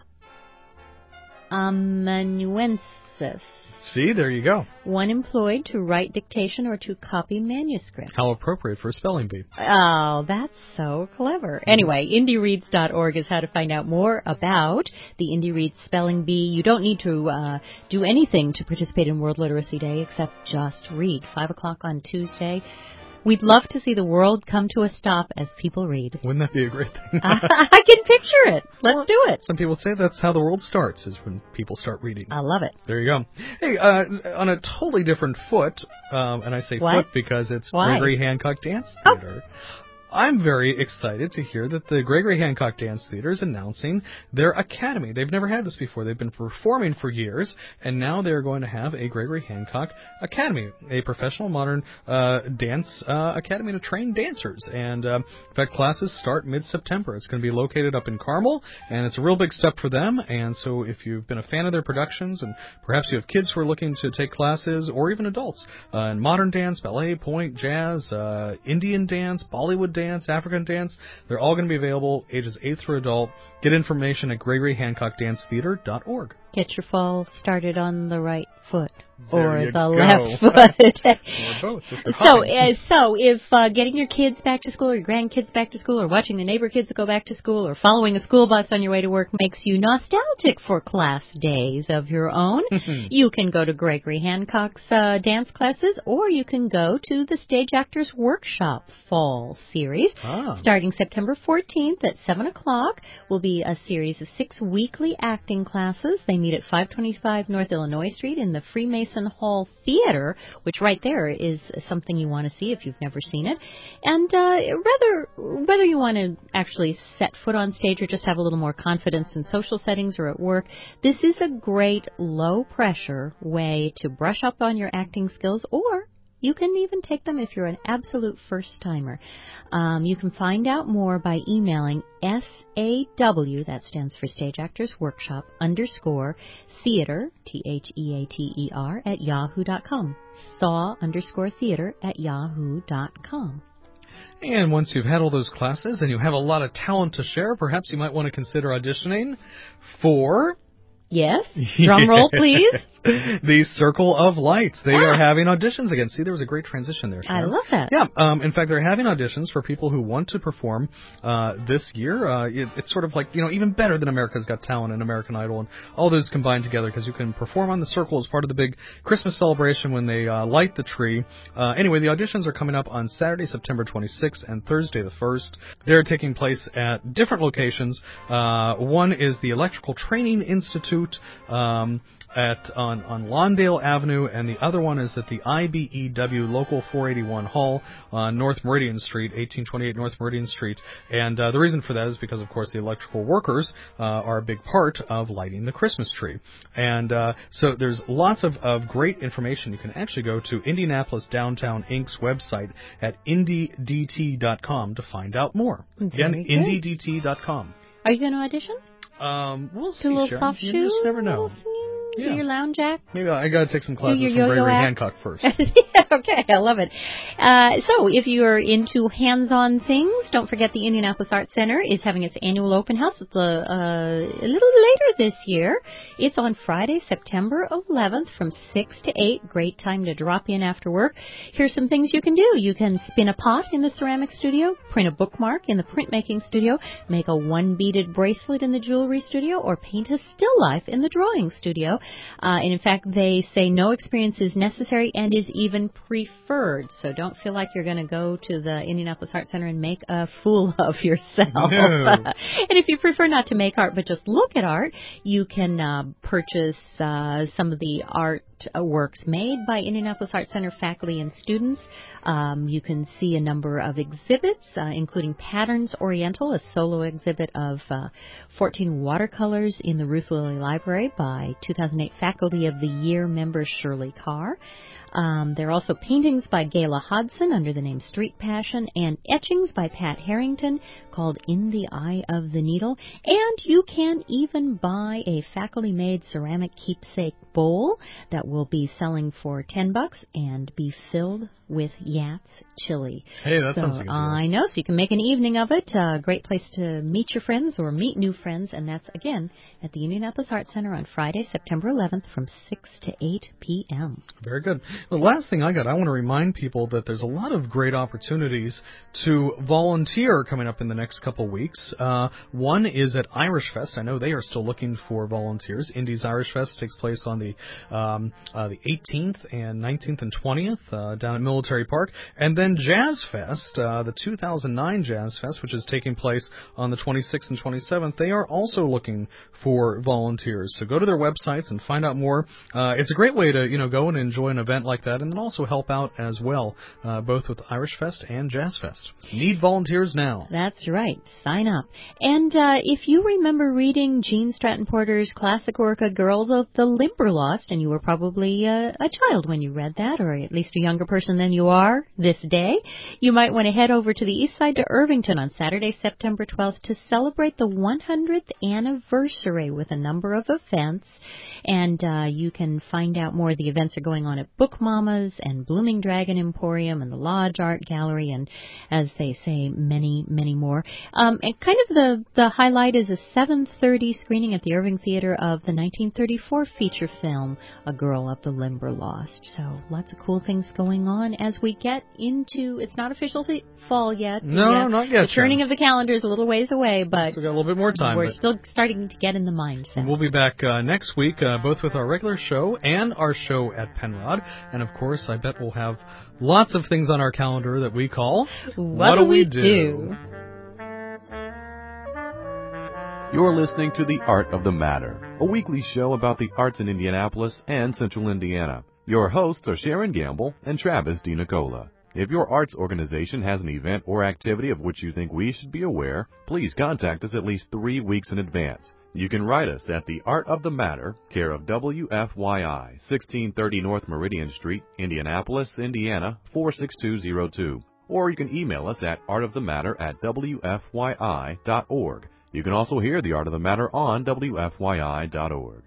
amanuensis. See, there you go. One employed to write dictation or to copy manuscript. How appropriate for a spelling bee. Oh, that's so clever. Anyway, indy reads dot org is how to find out more about the Indy Reads Spelling Bee. You don't need to uh, do anything to participate in World Literacy Day except just read. Five o'clock on Tuesday. We'd love to see the world come to a stop as people read. Wouldn't that be a great thing? I can picture it. Let's well, do it. Some people say that's how the world starts, is when people start reading. I love it. There you go. Hey, uh, on a totally different foot, um, and I say what? foot because it's Why? Gregory Hancock Dance Oh. Theater. I'm very excited to hear that the Gregory Hancock Dance Theater is announcing their academy. They've never had this before. They've been performing for years, and now they're going to have a Gregory Hancock Academy, a professional modern uh, dance uh, academy to train dancers. And uh, in fact, classes start mid-September. It's going to be located up in Carmel, and it's a real big step for them. And so if you've been a fan of their productions, and perhaps you have kids who are looking to take classes, or even adults, uh, in modern dance, ballet, point, jazz, uh, Indian dance, Bollywood dance, dance, African dance, they're all going to be available ages eight through adult. Get information at gregory hancock dance theater dot org. Get your fall started on the right foot. There Or you the go. left foot. Or both. if they're So, humming. uh, so if uh, getting your kids back to school, or your grandkids back to school, or watching the neighbor kids go back to school, or following a school bus on your way to work makes you nostalgic for class days of your own, you can go to Gregory Hancock's uh, dance classes, or you can go to the Stage Actors Workshop Fall Series. Ah. Starting September fourteenth at seven o'clock will be a series of six weekly acting classes. They meet at five twenty-five North Illinois Street in the Freemason Hall Theater, which right there is something you want to see if you've never seen it. And uh, whether whether you want to actually set foot on stage or just have a little more confidence in social settings or at work, this is a great low-pressure way to brush up on your acting skills, or you can even take them if you're an absolute first-timer. Um, you can find out more by emailing S A W, that stands for Stage Actors Workshop, underscore theater, T H E A T E R, at yahoo dot com. saw underscore theater at yahoo dot com. And once you've had all those classes and you have a lot of talent to share, perhaps you might want to consider auditioning for... Yes? Drum roll, please. The Circle of Lights. They Ah. are having auditions again. See, there was a great transition there, I Sharon. love that. Yeah. Um, in fact, they're having auditions for people who want to perform uh, this year. Uh, it, it's sort of like, you know, even better than America's Got Talent and American Idol and all those combined together, because you can perform on the Circle as part of the big Christmas celebration when they uh, light the tree. Uh, anyway, the auditions are coming up on Saturday, September twenty-sixth and Thursday the first. They're taking place at different locations. Uh, one is the Electrical Training Institute, um, at on, on Lawndale Avenue, and the other one is at the I B E W Local four eighty-one Hall on North Meridian Street, eighteen twenty-eight North Meridian Street. And uh, the reason for that is because, of course, the electrical workers uh, are a big part of lighting the Christmas tree. And uh, so there's lots of, of great information. You can actually go to Indianapolis Downtown Incorporated's website at indy d t dot com to find out more. Again, Very good. indy d t dot com. Are you going to audition? Um, we'll Do see, a little Sharon. soft You shoe? just never know. A little singing? Do Yeah. your lounge act? Maybe I got to take some classes your from yo-yo Gregory act? Hancock first. Okay, I love it. Uh, so, if you're into hands-on things, don't forget the Indianapolis Arts Center is having its annual open house. It's a, uh, a little later this year. It's on Friday, September eleventh from six to eight. Great time to drop in after work. Here's some things you can do. You can spin a pot in the ceramic studio, print a bookmark in the printmaking studio, make a one-beaded bracelet in the jewelry studio, or paint a still life in the drawing studio. Uh, and in fact, they say no experience is necessary and is even preferred. So don't feel like you're going to go to the Indianapolis Art Center and make a fool of yourself. No. And if you prefer not to make art but just look at art, you can uh, purchase uh, some of the art uh, works made by Indianapolis Art Center faculty and students. Um, you can see a number of exhibits, uh, including Patterns Oriental, a solo exhibit of uh, fourteen watercolors in the Ruth Lilly Library by two thousand eight Faculty of the Year member Shirley Carr. Um, there are also paintings by Gayla Hodson under the name Street Passion, and etchings by Pat Harrington called In the Eye of the Needle. And you can even buy a faculty-made ceramic keepsake bowl that will be selling for ten bucks and be filled with Yats chili. Hey, that so, sounds like a deal. I know, so you can make an evening of it. A uh, great place to meet your friends or meet new friends, and that's, again, at the Indianapolis Art Center on Friday, September eleventh from six to eight p.m. Very good. The last thing I got, I want to remind people that there's a lot of great opportunities to volunteer coming up in the next couple weeks. Uh, one is at Irish Fest. I know they are still looking for volunteers. Indy's Irish Fest takes place on the um, uh, the eighteenth and nineteenth and twentieth uh, down at Military Park. And then Jazz Fest, uh, the two thousand nine Jazz Fest, which is taking place on the twenty-sixth and twenty-seventh, they are also looking for volunteers. So go to their websites and find out more. Uh, it's a great way to, you know, go and enjoy an event like that, and then also help out as well, uh, both with Irish Fest and Jazz Fest. Need volunteers now. That's right. Sign up. And uh, if you remember reading Gene Stratton Porter's classic work, A Girl of the Limberlost, and you were probably uh, a child when you read that, or at least a younger person than you are this day, you might want to head over to the east side to Irvington on Saturday, September twelfth to celebrate the one hundredth anniversary with a number of events. And uh, you can find out more. The events are going on at Book Mamas and Blooming Dragon Emporium and the Lodge Art Gallery and, as they say, many, many more. Um, and kind of the, the highlight is a seven thirty screening at the Irving Theater of the nineteen thirty-four feature film, A Girl of the Limberlost. So lots of cool things going on as we get into, it's not official th- fall yet. No, the, uh, not yet. The turning of the calendar is a little ways away, but still got a little bit more time. we're but still starting to get in the mindset. We'll be back uh, next week, uh, both with our regular show and our show at Penrod. And, of course, I bet we'll have lots of things on our calendar that we call What, what do do we we do? do? You're listening to The Art of the Matter, a weekly show about the arts in Indianapolis and Central Indiana. Your hosts are Sharon Gamble and Travis DiNicola. If your arts organization has an event or activity of which you think we should be aware, please contact us at least three weeks in advance. You can write us at The Art of the Matter, care of W F Y I, sixteen thirty North Meridian Street, Indianapolis, Indiana, four six two zero two. Or you can email us at artofthematter at W F Y I dot org. You can also hear The Art of the Matter on W F Y I dot org.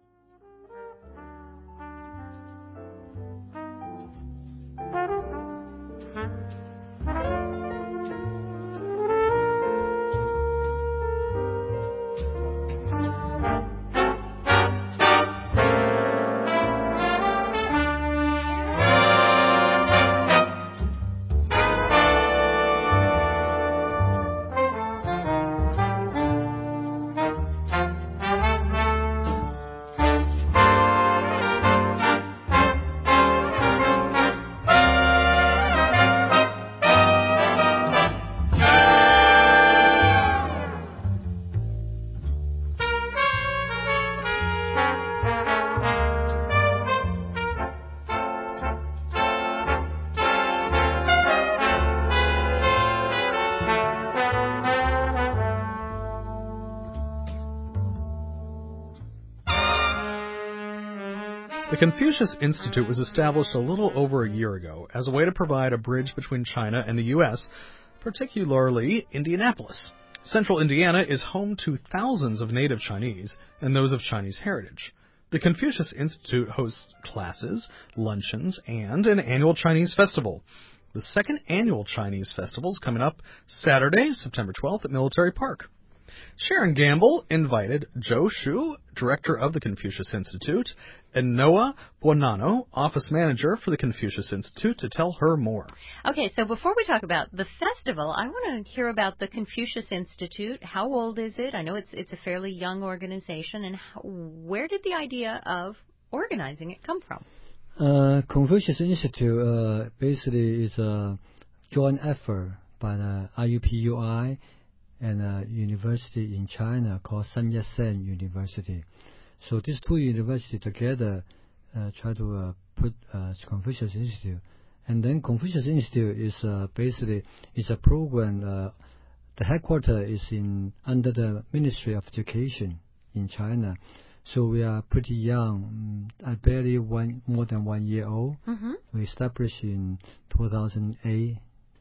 The Confucius Institute was established a little over a year ago as a way to provide a bridge between China and the U S, particularly Indianapolis. Central Indiana is home to thousands of native Chinese and those of Chinese heritage. The Confucius Institute hosts classes, luncheons, and an annual Chinese festival. The second annual Chinese festival is coming up Saturday, September twelfth at Military Park. Sharon Gamble invited Joe Shu, director of the Confucius Institute, and Noah Buonanno, office manager for the Confucius Institute, to tell her more. Okay, so before we talk about the festival, I want to hear about the Confucius Institute. How old is it? I know it's it's a fairly young organization, and how, where did the idea of organizing it come from? Uh, Confucius Institute uh, basically is a joint effort by the I U P U I and a university in China called Sun Yat-sen University. So these two universities together uh, try to uh, put uh, Confucius Institute. And then Confucius Institute is uh, basically is a program. Uh, the headquarters is in under the Ministry of Education in China. So we are pretty young, um, barely one more than one year old. Mm-hmm. We established in two thousand eight.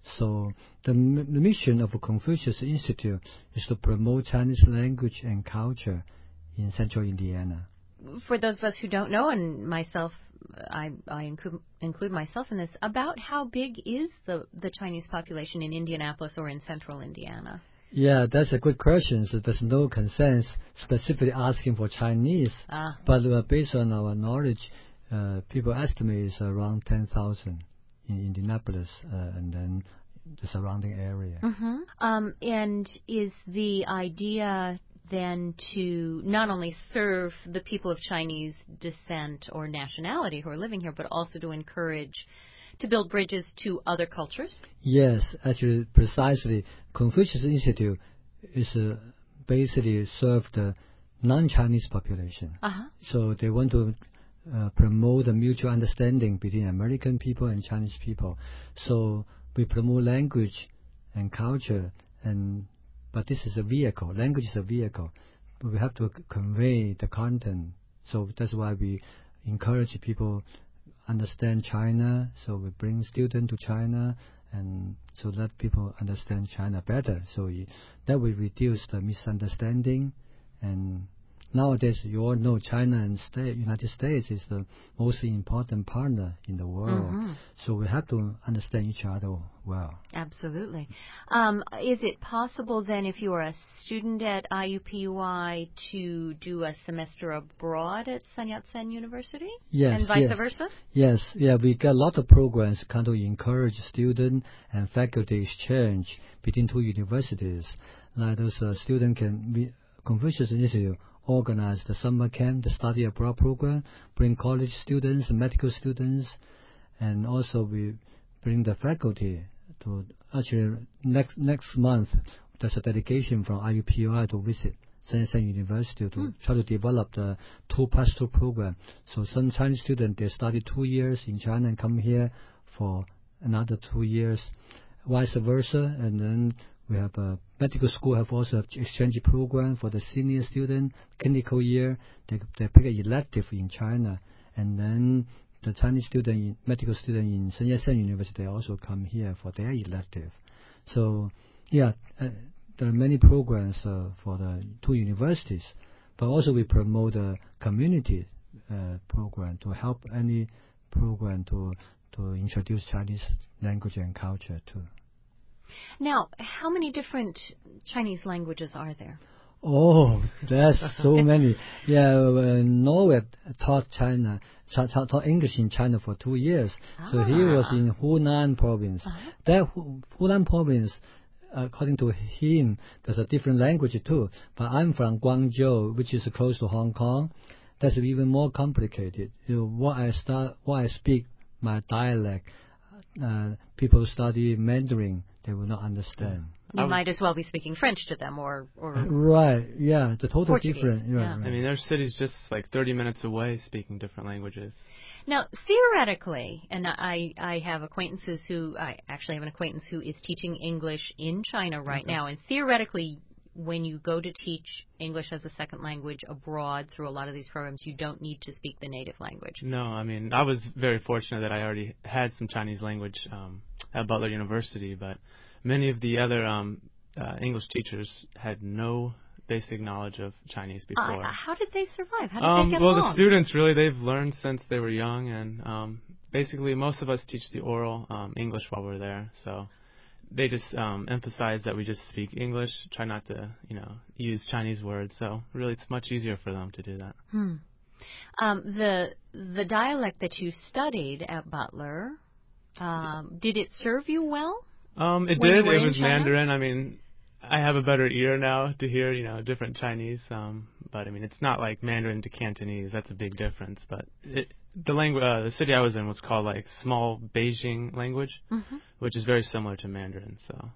So the, m- the mission of the Confucius Institute is to promote Chinese language and culture in Central Indiana. For those of us who don't know, and myself, I, I include, include myself in this, about how big is the, the Chinese population in Indianapolis or in Central Indiana? Yeah, that's a good question. So there's no consensus specifically asking for Chinese, Ah. but uh, based on our knowledge, uh, people estimate it's around ten thousand in Indianapolis uh, and then the surrounding area. Mm-hmm. Um, and is the idea then to not only serve the people of Chinese descent or nationality who are living here, but also to encourage, to build bridges to other cultures? Yes, actually, precisely. Confucius Institute is uh, basically serve the non-Chinese population. Uh-huh. So they want to uh, promote a mutual understanding between American people and Chinese people. So we promote language and culture, and but this is a vehicle. Language is a vehicle. But we have to c- convey the content. So that's why we encourage people understand China. So we bring students to China, and so that people understand China better. So y- that will reduce the misunderstanding, and nowadays you all know China and state, United States is the most important partner in the world. Mm-hmm. So we have to understand each other well. Absolutely. Um, is it possible then, if you are a student at I U P U I, to do a semester abroad at Sun Yat-sen University? Yes, and vice yes. versa? Yes, yeah, we got a lot of programs kind of encourage student and faculty exchange between two universities. Like those uh, students can be, Confucius Institute organize the summer camp, the study abroad program, bring college students, medical students, and also we bring the faculty to actually next next month. There's a delegation from I U P U I to visit Sun Yat-sen University to mm. try to develop the two plus two program. So some Chinese students, they study two years in China and come here for another two years, vice versa. And then we have a medical school have also exchange program for the senior student, clinical year. They, they pick an elective in China. And then the Chinese student, medical student in Sun Yat-sen University, they also come here for their elective. So, yeah, uh, there are many programs uh, for the two universities, but also we promote a community uh, program to help any program to to introduce Chinese language and culture too. Now, how many different Chinese languages are there? Oh, there's so many. Yeah, uh, Norway taught China, taught English in China for two years. Ah. So he was in Hunan province. Uh-huh. That Hunan province, according to him, there's a different language too. But I'm from Guangzhou, which is close to Hong Kong. That's even more complicated. You know, what I start, what I speak, my dialect. Uh, people study Mandarin, they will not understand. You might as well be speaking French to them, or, or right, yeah, the total Portuguese. different. Right, yeah. right. I mean, there's cities just like thirty minutes away speaking different languages. Now, theoretically, and I, I have acquaintances who, I actually have an acquaintance who is teaching English in China right okay. now, and theoretically, when you go to teach English as a second language abroad through a lot of these programs, you don't need to speak the native language. No, I mean, I was very fortunate that I already had some Chinese language um, at Butler University, but many of the other um, uh, English teachers had no basic knowledge of Chinese before. Uh, how did they survive? How did um, they get well, along? the students, really, they've learned since they were young, and um, basically most of us teach the oral um, English while we're there, so they just um, emphasize that we just speak English, try not to, you know, use Chinese words, so really it's much easier for them to do that. Hmm. Um, the the dialect that you studied at Butler, um, did it serve you well? Um, it did. It was China? Mandarin. I mean, I have a better ear now to hear, you know, different Chinese. Um, but I mean, it's not like Mandarin to Cantonese. That's a big difference. But it, the language, uh, the city I was in was called like Small Beijing language, mm-hmm. which is very similar to Mandarin. So,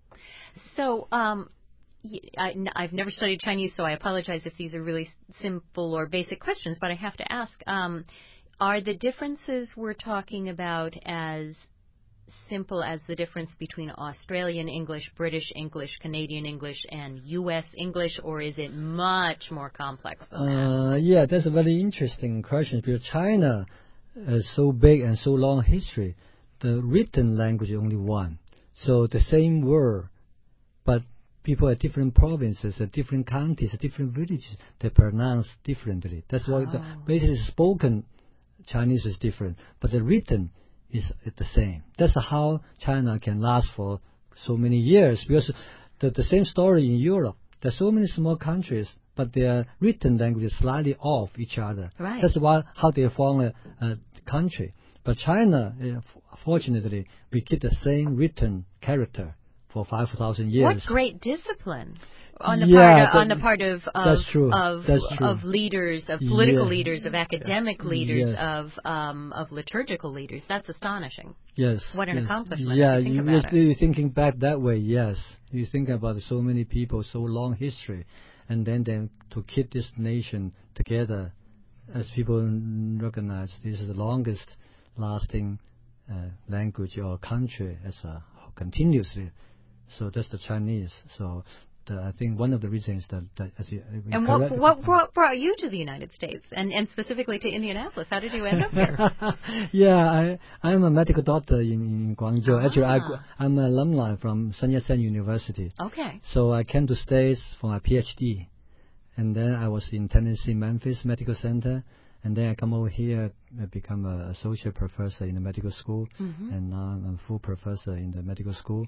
so um, I, I've never studied Chinese, so I apologize if these are really simple or basic questions. But I have to ask: um, are the differences we're talking about as simple as the difference between Australian English, British English, Canadian English, and U S English, or is it much more complex than that? Uh, yeah, that's a very interesting question, because China is so big and so long history. The written language is only one. So the same word, but people at different provinces, at different counties, at different villages, they pronounce differently. That's why oh. the basically spoken Chinese is different, but the written is the same. That's how China can last for so many years, because the, the same story in Europe. There are so many small countries, but their written language is slightly off each other. Right. That's why how they form a, a country. But China, uh, fortunately, we keep the same written character for five thousand years. What great discipline! On the yeah, part of, that, on the part of of that's true. of, that's true. of leaders, of political yeah. leaders, of academic leaders, yes. of um, of liturgical leaders. That's astonishing. Yes. What an yes. accomplishment! Yeah, if you think you, about you're it. thinking back that way. Yes, you think about so many people, so long history, and then then to keep this nation together, as people recognize, this is the longest lasting uh, language or country as a continuously. So that's the Chinese. So. The, I think one of the reasons that, that as you, and what, what what brought you to the United States, and, and specifically to Indianapolis? How did you end up here? yeah, I I'm a medical doctor in, in Guangzhou. Ah. Actually, I, I'm an alumni from Sun Yat-sen University. Okay. So I came to States for my PhD, And then I was in Tennessee, Memphis Medical Center. And then I come over here, I become a associate professor in the medical school. Mm-hmm. And now I'm a full professor in the medical school.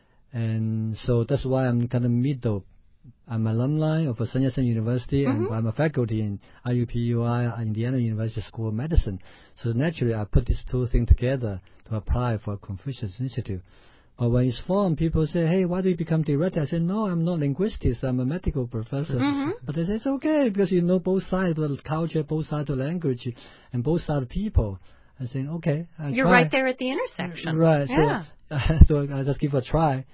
And so that's why I'm kind of middle. I'm an alumni of Sun Yat-sen University, mm-hmm. and I'm a faculty in I U P U I, Indiana University School of Medicine. So naturally, I put these two things together to apply for Confucius Institute. But when it's formed, people say, hey, why do you become director? I say, no, I'm not linguistics. I'm a medical professor. Mm-hmm. But they say, it's okay, because you know both sides of the culture, both sides of the language, and both sides of people. I say, okay, I'll You're try. right there at the intersection. Right. Yeah. So, so I just give it a try.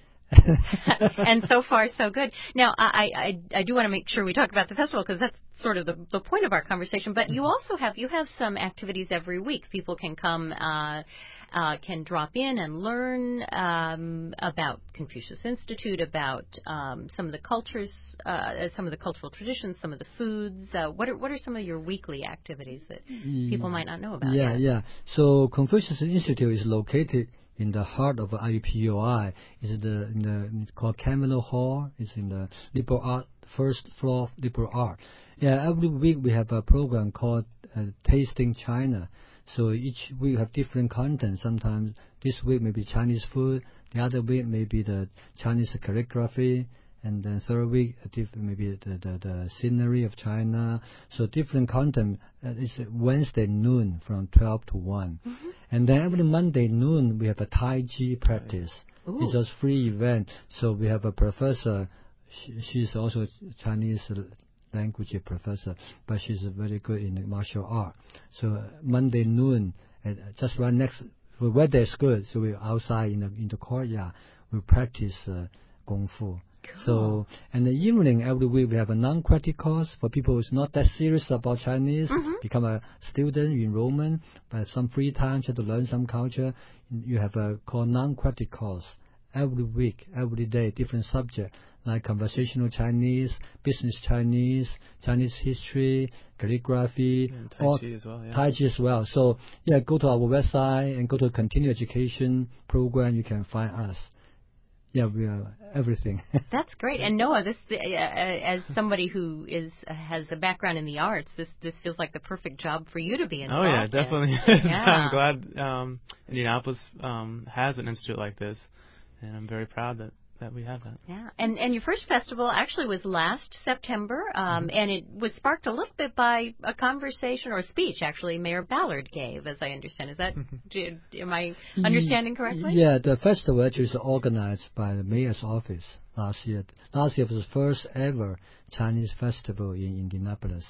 And so far, so good. Now, I, I, I do want to make sure we talk about the festival because that's sort of the, the point of our conversation. But you also have you have some activities every week. People can come, uh, uh, can drop in and learn um, about Confucius Institute, about um, some of the cultures, uh, some of the cultural traditions, some of the foods. Uh, what are what are some of your weekly activities that people might not know about? Yeah, yet? yeah. So Confucius Institute is located in the heart of I U P U I. Is the in the it's called Camino Hall. It's in the liberal art first floor of liberal art. Yeah, every week we have a program called uh, Tasting China. So each week have different content. Sometimes this week may be Chinese food. The other week may be the Chinese calligraphy. And then third week, maybe the, the, the scenery of China. So different content. Uh, it's Wednesday noon from twelve to one. Mm-hmm. And then every Monday noon, we have a Tai Chi practice. Ooh. It's a free event. So we have a professor. She, she's also a Chinese language professor, but she's very good in martial art. So uh, Monday noon, uh, just right next, the weather is good. So we're outside in the, in the courtyard. We practice uh, Kung Fu. Cool. So, and the evening every week we have a non-credit course for people who's not that serious about Chinese, mm-hmm. become a student, enrollment, but some free time, try to learn some culture. You have a called non-credit course every week, every day, different subject like conversational Chinese, business Chinese, Chinese history, calligraphy, and Tai Chi as well. Yeah. Tai Chi as well. So, yeah, go to our website and go to a continuing education program. You can find us. Yeah, we are everything. That's great. And Noah, this uh, as somebody who is uh, has a background in the arts, this this feels like the perfect job for you to be involved in. Oh yeah, definitely. Yeah. I'm glad um, Indianapolis um, has an institute like this, and I'm very proud that. that we have that. Yeah, and and your first festival actually was last September, um, mm-hmm. and it was sparked a little bit by a conversation or a speech actually Mayor Ballard gave, as I understand. Is that do, am I understanding correctly? Yeah, the festival actually is organized by the mayor's office last year. Last year was the first ever Chinese festival in Indianapolis.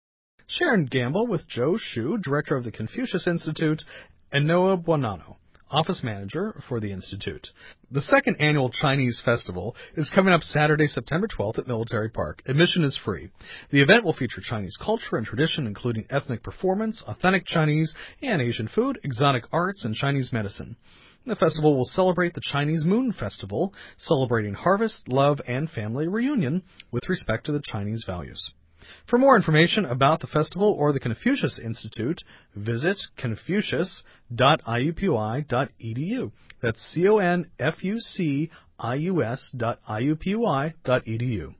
Sharon Gamble with Joe Shu, director of the Confucius Institute, and Noah Buonanno, office manager for the Institute. The second annual Chinese Festival is coming up Saturday, September twelfth at Military Park. Admission is free. The event will feature Chinese culture and tradition, including ethnic performance, authentic Chinese and Asian food, exotic arts, and Chinese medicine. The festival will celebrate the Chinese Moon Festival, celebrating harvest, love, and family reunion with respect to the Chinese values. For more information about the festival or the Confucius Institute, visit confucius dot I U P U I dot E D U. That's C O N F U C I U S dot I U P U I dot E D U.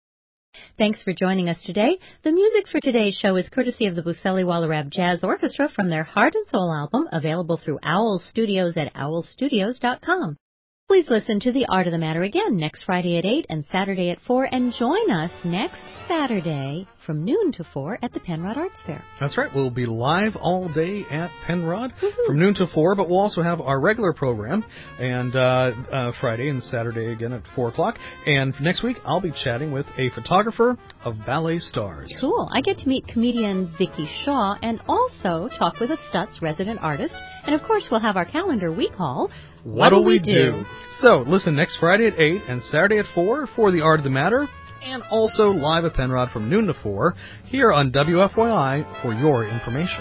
Thanks for joining us today. The music for today's show is courtesy of the Buceli Wallerab Jazz Orchestra from their Heart and Soul album, available through Owl Studios at owl studios dot com. Please listen to The Art of the Matter again next Friday at eight and Saturday at four, and join us next Saturday from noon to four at the Penrod Arts Fair. That's right. We'll be live all day at Penrod Woo-hoo. from noon to four, but we'll also have our regular program and uh, uh, Friday and Saturday again at four o'clock. And next week, I'll be chatting with a photographer of ballet stars. Cool. I get to meet comedian Vicky Shaw and also talk with a Stutz resident artist. And, of course, we'll have our calendar week haul. What'll we do? So, listen next Friday at eight and Saturday at four for The Art of the Matter, and also live at Penrod from noon to four here on W F Y I for your information.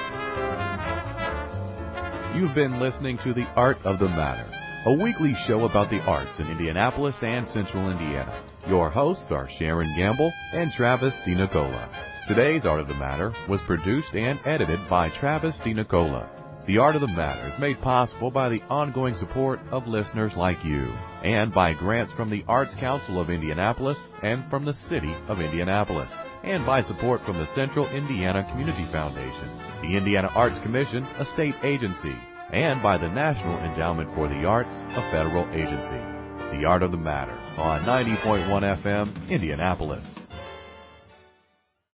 You've been listening to The Art of the Matter, a weekly show about the arts in Indianapolis and Central Indiana. Your hosts are Sharon Gamble and Travis DiNicola. Today's Art of the Matter was produced and edited by Travis DiNicola. The Art of the Matter is made possible by the ongoing support of listeners like you and by grants from the Arts Council of Indianapolis and from the City of Indianapolis, and by support from the Central Indiana Community Foundation, the Indiana Arts Commission, a state agency, and by the National Endowment for the Arts, a federal agency. The Art of the Matter on ninety point one F M, Indianapolis.